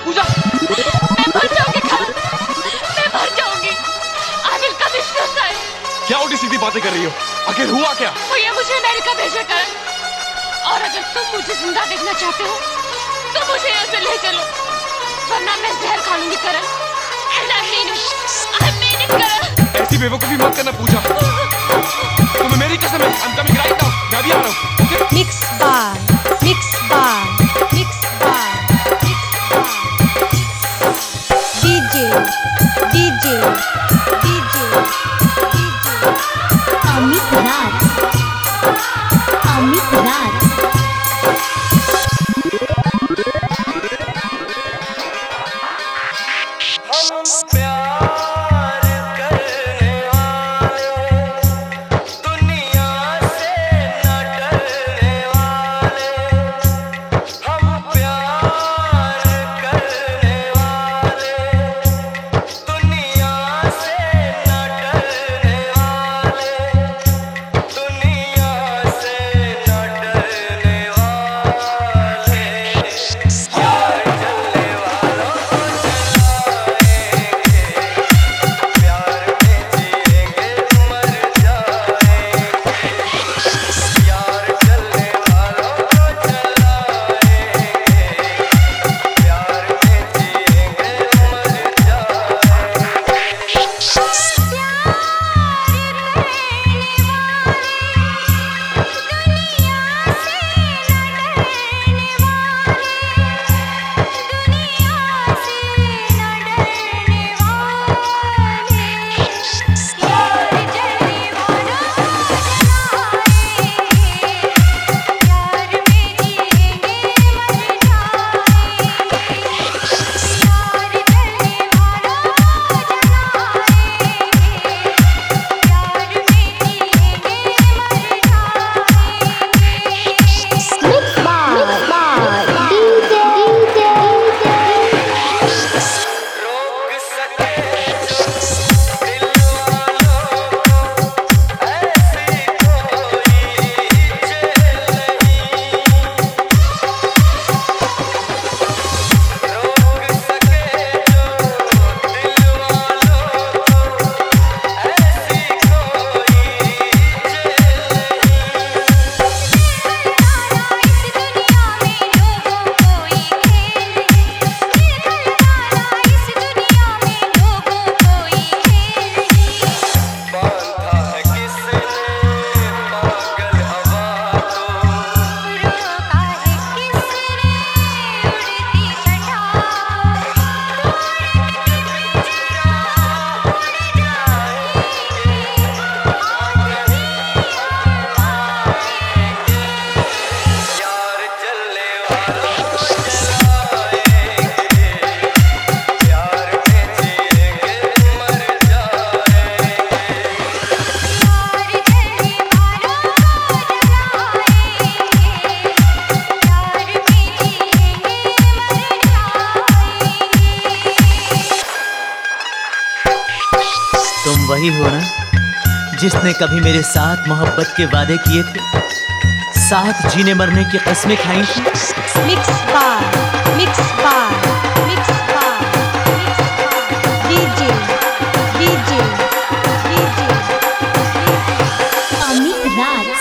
पूजा। मैं मर जाऊंगी करण, मैं मर जाऊंगी। I will commit suicide। क्या उल्टी सीधी बातें कर रही हो? आखिर हुआ क्या? वो ये मुझे अमेरिका भेजे करण, और अगर तुम मुझे जिंदा देखना चाहते हो तो मुझे यहाँ से ले चलो, वरना मैं जहर खा लूंगी करण। And I mean it करण। ऐसी बेवकूफी मत करना पूजा। तुम्हें मेरी कसम है, I'm coming right now। मैं अभी आ रहा हूँ। Okay? Mix bar, DJ, Amit Raj, Amit Raj। तुम वही हो ना जिसने कभी मेरे साथ मोहब्बत के वादे किए थे, साथ जीने मरने की कस्में खाई थी। Mix bar, DJ, Amit Raj।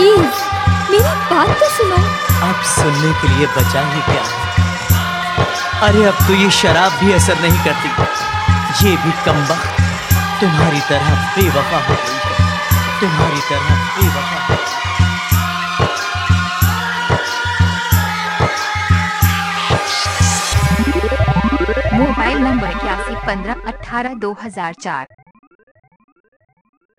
Please मेरी बात तो सुनो। अब सुनने के लिए बचा ही क्या? अरे अब तो ये शराब भी असर नहीं करती, ये भी कमबख्त तुम्हारी तरह बेवफा हो गई है, तुम्हारी तरह बेवफा हो गई। Mobile number 8115182004।